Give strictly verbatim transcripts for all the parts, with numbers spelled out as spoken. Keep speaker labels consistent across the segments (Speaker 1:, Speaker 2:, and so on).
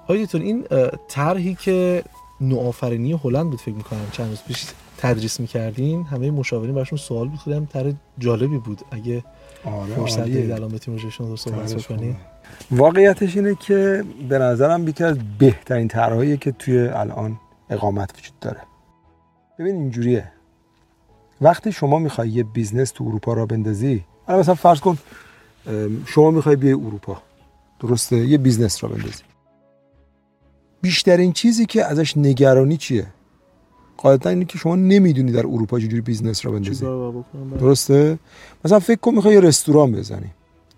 Speaker 1: آیتون این طرحی که نوآفرینی هلند بود فکر می‌کنم چند روز پیش تدریس می‌کردین، همه مشاورین براشون سوال بود، خیلی هم طرح جالبی بود. اگه
Speaker 2: آره
Speaker 1: فرصت دارید الان بتونیم روشون صحبت بکنیم.
Speaker 2: واقعیتش اینه که به نظرم یکی از بهترین طرحاییه که توی الان اقامت وجود داره. ببین اینجوریه، وقتی شما میخوای یه بیزنس تو اروپا را بندازی، الان مثلا فرض کن شما میخوای بیای اروپا، درسته، یه بیزنس را بندازی، بیشترین چیزی که ازش نگرانی چیه؟ قاعدتا اینه که شما نمیدونی در اروپا چجوری بیزنس را بندازی، درسته؟ مثلا فکر کن میخوای یه رستوران بزنی،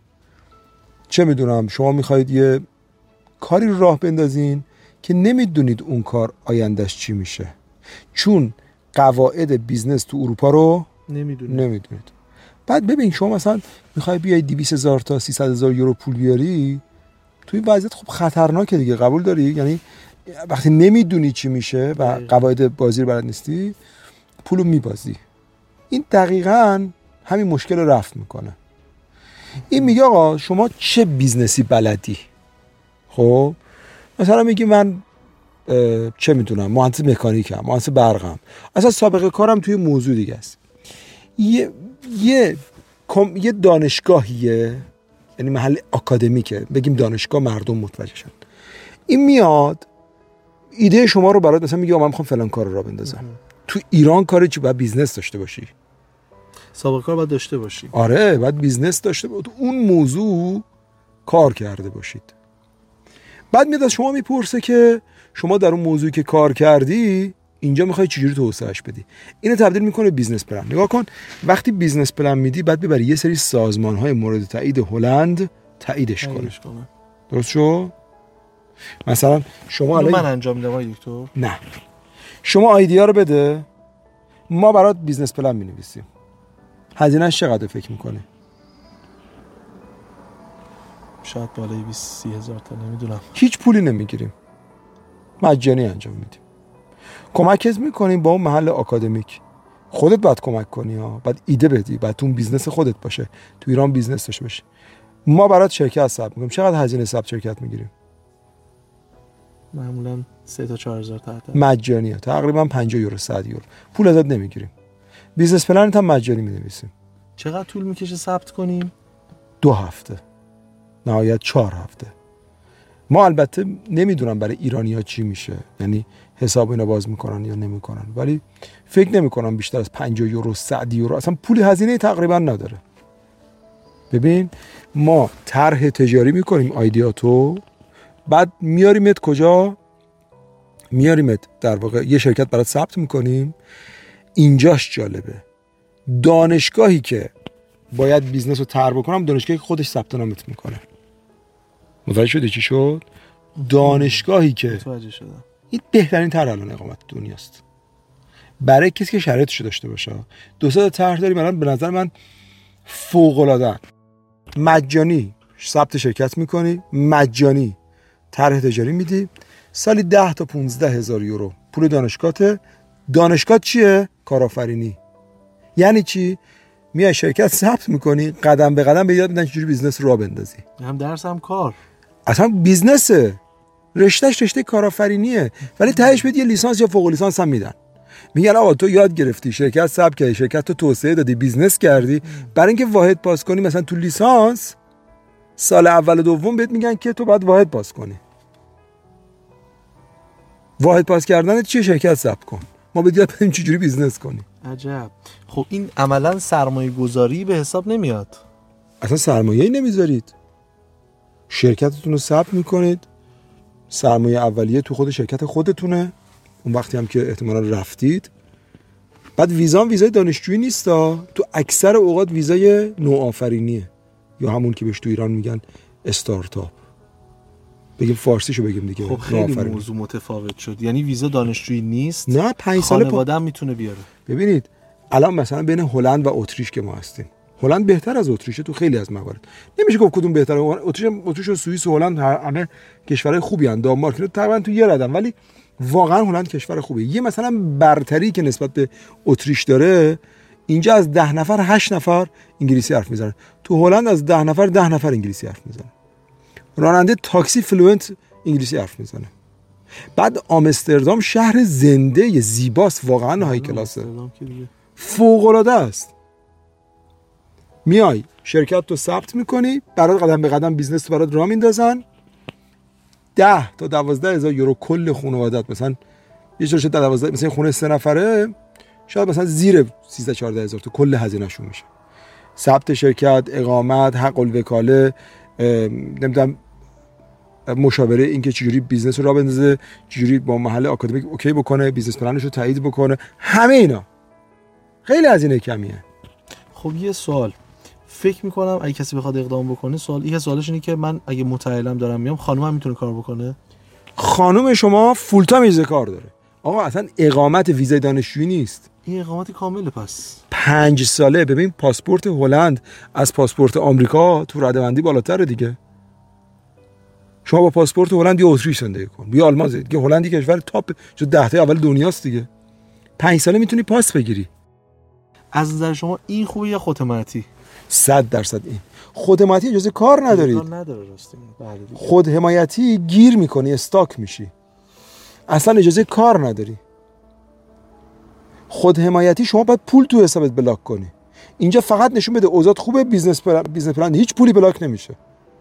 Speaker 2: چه میدونم شما میخواید یه کاری رو راه بندازین که نمیدونید اون کار آیندهش چی میشه، چون قواعد بیزنس تو اروپا رو
Speaker 1: نمیدونید.
Speaker 2: نمیدونید. بعد ببین شما مثلا میخوای بیای دویست هزار تا سیصد هزار یورو پول بیاری، توی وضعیت خب خطرناکه دیگه، قبول داری؟ یعنی وقتی نمیدونی چی میشه و قواعد بازی رو بلد نیستی، پولو میبازی. این دقیقاً همین مشکل رو رفع میکنه. این میگه آقا شما چه بیزنسی بلدی؟ خب مثلا میگی من چه میدونم مهندس مکانیکم، مهندس برقم، اصلا سابقه کارم توی موضوع دیگه است. یه یه کم... یه دانشگاهیه، یعنی محل آکادمیکه، بگیم دانشگاه مردم متوجه شن. این میاد ایده شما رو برات مثلا میگه من میخوام فلان کار رو راه بندازم. تو ایران کاری چی؟ باید بیزنس داشته باشی،
Speaker 1: سابقه کار باید داشته باشی.
Speaker 2: آره باید بیزنس داشته باشی، اون موضوع کار کرده باشید. بعد میاد از شما میپرسه که شما در اون موضوعی که کار کردی اینجا میخوای چجوری توسعهش بدی. اینو تبدیل میکنه بیزنس پلن. نگاه کن، وقتی بیزنس پلن میدی بعد ببری یه سری سازمان‌های مورد تایید هلند تاییدش کنه. درست شو؟ مثلا شما الان
Speaker 1: من انجام میدم آقای دکتر؟
Speaker 2: نه، شما ایده رو بده، ما برات بیزنس پلن مینویسیم. هزینه‌اش چقدر فکر میکنی؟
Speaker 1: شاید بالای بیست هزار تا، نمیدونم.
Speaker 2: هیچ پولی نمیگیریم، مجانی انجام میدیم. کمکت میکنیم با اون محل آکادمیک. خودت باید کمک کنی ها، بعد ایده بدی، بعد اون بیزنس خودت باشه، تو ایران بیزنس داشته باشه. ما برات شرکت ثبت میکنیم. چقدر هزینه ثبت شرکت میگیریم؟
Speaker 1: معمولا سه تا چهار هزار تا
Speaker 2: مجانیه، تقریبا پنجاه یورو صد یورو پول ازت نمیگیریم. بیزنس پلنت هم مجانی مینویسیم.
Speaker 1: چقدر طول میکشه ثبت کنیم؟
Speaker 2: دو هفته، نهایت چهار هفته. ما البته نمیدونم برای ایرانی‌ها چی میشه، یعنی حساب اینا باز میکنن یا نمیکنن، ولی فکر نمیکنم بیشتر از پنجاه یورو صد یورو، اصلا پول هزینه تقریبا نداره. ببین ما طرح تجاری میکنیم ایدیاتو، بعد میاریمت کجا؟ میاریمت در واقع یه شرکت برات ثبت میکنیم. اینجاش جالبه، دانشگاهی که باید بیزنس رو طرح بکنم دانشگاهی که خودش ثبت نامت میکنه. متوجه شدی چی شد؟ دانشگاهی که
Speaker 1: متوجه شدم.
Speaker 2: این بهترین طرح الان اقامت دنیاست برای کسی که شرایطش داشته باشه. دو سه تا طرح داریم الان به نظر من فوق العاده. مجانی ثبت شرکت میکنی، مجانی طرح تجاری میدی، سالی ده تا پونزده هزار یورو پول دانشگاهته. دانشگاه چیه؟ کارآفرینی. یعنی چی؟ میای شرکت ثبت میکنی، قدم به قدم به یاد میدن چجوری بیزنس راه بندازی.
Speaker 1: هم درس هم کار،
Speaker 2: اصلا بیزنسه، رشتهش رشته کارآفرینیه، ولی تهش بهت یه لیسانس یا فوق لیسانس هم میدن. میگن آقا تو یاد گرفتی، شرکت ثبت کردی، شرکت تو توسعه دادی، بیزنس کردی، برای اینکه واحد پاس کنی مثلا تو لیسانس سال اول و دوم بهت میگن که تو باید واحد پاس کنی. واحد پاس کردن چیه؟ شرکت ثبت کن، ما بهت یاد بدیم چجوری بیزنس کنی.
Speaker 1: عجب. خب این عملا سرمایه گذاری به حساب نمیاد.
Speaker 2: اصلا سرمایه‌ای نمیذارید، شرکتتون رو ثبت میکنید، سرمایه اولیه تو خود شرکت خودتونه، اون وقتی هم که احتمالاً رفتید. بعد ویزا هم ویزای دانشجویی نیستا، تو اکثر اوقات ویزای نوآفرینیه، یا همون که بهش تو ایران میگن استارتاپ، بگیم فارسیشو بگیم دیگه.
Speaker 1: خب خیلی موضوع متفاوت شد، یعنی ویزا دانشجویی نیست،
Speaker 2: نه پنج سال
Speaker 1: خانواده هم میتونه بیاره.
Speaker 2: ببینید الان مثلا بین هلند و اتریش که ما هستیم، هلند بهتر از اتریشه تو خیلی از موارد. نمیشه گفت کدوم بهتره، اتریش اتریش و سوئیس و هلند همه کشورهای خوبی ان، دانمارک تقریبا تو یه ردن، ولی واقعا هلند کشور خوبه. یه مثلا برتری که نسبت به اتریش داره، اینجا از ده نفر هشت نفر انگلیسی حرف میزنن، تو هلند از ده نفر ده نفر انگلیسی حرف میزنن. راننده تاکسی فلوئنت انگلیسی حرف میزنه. بعد آمستردام شهر زنده زیباست، واقعا های کلاسه، فوق العاده است. میای شرکت تو ثبت میکنی، برات قدم به قدم بیزنس تو برات راه میندازن. ده تا دوازده هزار یورو کل خانوادت، مثلا یه جور شد دوازده، مثلا خونه سه نفره شاید مثلا زیر سیزده چهارده هزار تو کل هزینه‌شون میشه. ثبت شرکت، اقامت، حق الوکاله، نمیدونم مشاوره، اینکه چجوری بیزنس رو راه بندازه، چجوری با محل آکادمیک اوکی بکنه، بیزنس پلنش رو تایید بکنه، همه اینا خیلی هزینه کمیه.
Speaker 1: خب یه سوال فکر میکنم اگه کسی بخواد اقدام بکنه، سوال یه سوالش اینه که من اگه متعلم دارم میام، خانومم میتونه کار بکنه؟
Speaker 2: خانم شما فول تایم ویزا کار داره. آقا اصلا اقامت ویزای دانشجویی نیست،
Speaker 1: این اقامت کامله. پس
Speaker 2: پنج ساله. ببین پاسپورت هلند از پاسپورت آمریکا تو رده‌بندی بالاتره دیگه. شما با پاسپورت هلند یا اتریش زندگی کن، بیا آلمان زندگی کن. هلند کشور تاپ جو ده تا اول دنیاست دیگه. پنج ساله میتونی پاس بگیری.
Speaker 1: از نظر شما این خوبه یا خودحمایتی؟
Speaker 2: صد درصد این. خودحمایتی اجازه کار ندارید.
Speaker 1: کار نداره راستی. بله دیگه.
Speaker 2: خودحمایتی گیر میکنی، استاک میشی. اصلا اجازه کار نداری. خودحمایتی شما باید پول تو حسابت بلاک کنی. اینجا فقط نشون بده اوضاع خوبه، بیزنس پلان، بیزنس پلان هیچ پولی بلاک نمیشه.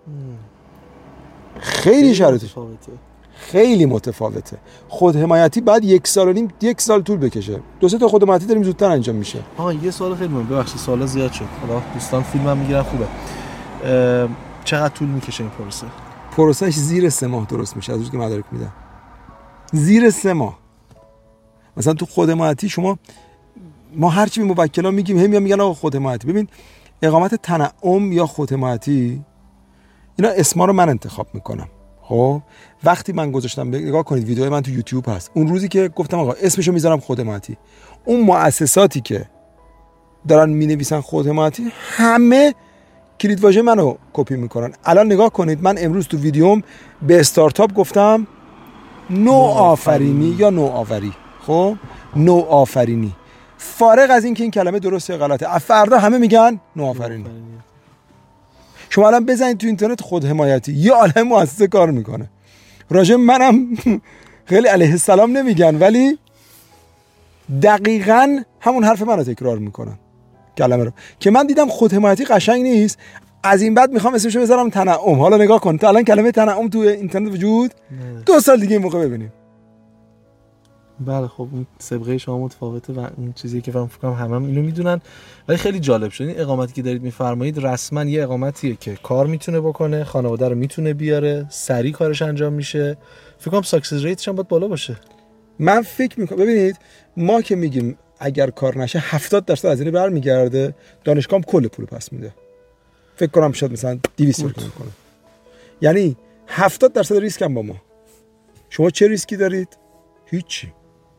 Speaker 2: خیلی شرایطش خیلی متفاوته. خودحمایتی بعد یک سال و نیم یک سال طول بکشه. دو سه تا خودحمایتی داریم زودتر انجام میشه.
Speaker 1: آها یه سوال خیلی مهمه، ببخشید سوالا زیاد شد. حالا دوستان فیلمم میگیرن خوبه. چقدر طول میکشه این پروسه؟
Speaker 2: پروسهش زیر سه ماه درست میشه از روزی که مدارک میدن. زیر سه ماه. مثلا تو خودحمایتی شما، ما هرچی به موکلا میگیم هم میگن آقا خودحمایتی. ببین اقامت تنعم یا خودحمایتی اینا اسما رو من انتخاب میکنم. خب وقتی من گذاشتم، نگاه کنید ویدیو من تو یوتیوب هست، اون روزی که گفتم آقا اسمشو میذارم خودحمایتی، اون مؤسساتی که دارن مینویسن خودحمایتی همه کلید واژه منو کپی میکنن. الان نگاه کنید، من امروز تو ویدیوم به استارتاپ گفتم نوآفرینی یا نوآوری. خب نوآفرینی، فارغ از اینکه این کلمه درسته یا غلطه، فردا همه میگن نوآفرینی. شما الان بزنید تو اینترنت خودحمایتی، یه عالمه مؤسسه کار میکنه. راجع منم خیلی علیه السلام نمیگن، ولی دقیقاً همون حرف منو تکرار میکنن کلمه رو که من دیدم خودحمایتی قشنگ نیست، از این بعد میخوام اسمشو بذارم تنعم. حالا نگاه کن، تا الان کلمه تنعم تو اینترنت وجود نه. دو سال دیگه این موقع ببینیم.
Speaker 1: بله خب اون سابقه شما متفاوته و اون چیزی که فهم فکرم همه هم اینو میدونن. ولی خیلی جالب شد این اقامتی که دارید میفرمایید. رسما یه اقامتیه که کار میتونه بکنه، خانواده رو میتونه بیاره، سریع کارش انجام میشه. فکر کنم ساکسس ریتش هم باید بالا باشه.
Speaker 2: من فکر میکنم ببینید ما که میگیم اگر کار نشه هفتاد درصد از این برمیگرده، دانشگاه هم کل پول پس میده. فکر کنم شاید مثلا دویست میکنه. یعنی هفتاد درصد ریسک هم با ما. شما چه ریسکی دارید؟ هیچی.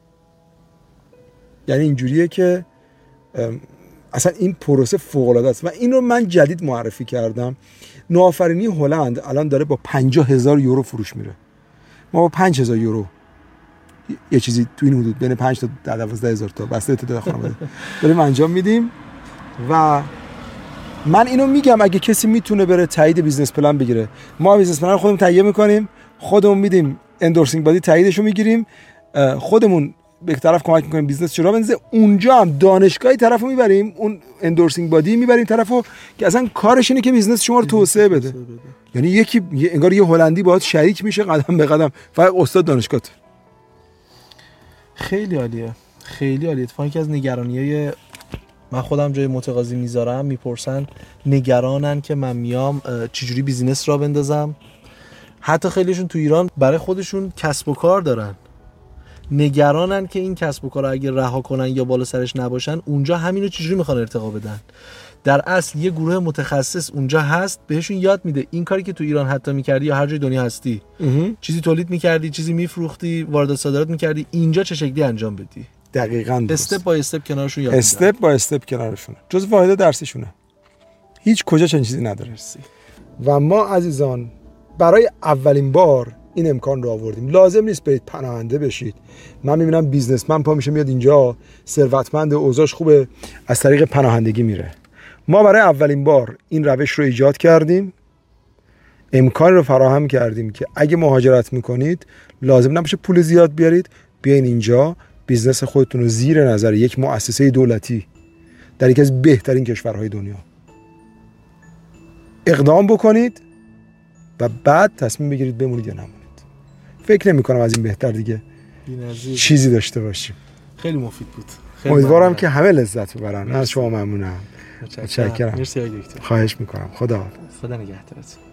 Speaker 2: یعنی اینجوریه که اصلا این پروسه فوق العاده است و این رو من جدید معرفی کردم. نوآفرینی هلند الان داره با پنجاه هزار یورو فروش میره. ما با پنج هزار یورو یه چیزی تو این حدود بین پنج تا دوازده هزار تا بسته تعداد خانواده داریم انجام میدیم. و من اینو میگم اگه کسی میتونه بره تایید بیزنس پلن بگیره، ما بیزنس پلن خودمون تهیه میکنیم، خودمون میدیم، اندورسینگ بادی تاییدشو میگیریم، خودمون به طرف کمک میکنیم بیزنس چرا بنزه. اونجا هم دانشگاهی طرفو میبریم، اون اندورسینگ بادی میبریم طرفو که اصلا کارش اینه که بیزنس شما رو توسعه بده. یعنی یکی انگار یه هلندی باهات شریک میشه قدم به قدم، فقط استاد دانشگاه.
Speaker 1: خیلی عالیه، خیلی عالیه. اتفاقی که از نگرانیای من خودم جای متقاضی میذارم، میپرسن نگرانن که من میام چجوری بیزینس را بندازم. حتی خیلیشون تو ایران برای خودشون کسب و کار دارن، نگرانن که این کسب و کار اگه رها کنن یا بالا سرش نباشن اونجا همینو چجوری میخوان ارتقا بدن. در اصل یه گروه متخصص اونجا هست بهشون یاد میده این کاری که تو ایران حتی میکردی یا هر جای دنیا هستی چیزی تولید میکردی، چیزی میفروختی، واردات صادرات میکردی، اینجا چه شکلی انجام بدی.
Speaker 2: دقیقاً
Speaker 1: استپ بای استپ کنارشون یاد میدن.
Speaker 2: استپ بای استپ کنارشون. جز واحد درسیشونه. هیچ کجا چنین چیزی نداره. و ما عزیزان برای اولین بار این امکان رو آوردیم. لازم نیست برید پناهنده بشید. من میبینم بیزنسمن پا میشه میاد اینجا، ثروتمند، اوضاعش خوبه، از طریق پناهندگی میره. ما برای اولین بار این روش رو ایجاد کردیم. امکان رو فراهم کردیم که اگه مهاجرت میکنید لازم نباشه پول زیاد بیارید، بیاین اینجا بیزنس خودتون رو زیر نظر یک مؤسسه دولتی در یکی از بهترین کشورهای دنیا اقدام بکنید و بعد تصمیم بگیرید بمونید یا نمونید. فکر نمی کنم از این بهتر دیگه بی‌نظیر چیزی داشته باشیم.
Speaker 1: خیلی مفید بود.
Speaker 2: امیدوارم که همه لذت ببرن. از شما ممنونم.
Speaker 1: متشکرم.
Speaker 2: مرسی آقای دکتر. خواهش میکنم. خدا حافظ.
Speaker 1: خدا نگهدارت.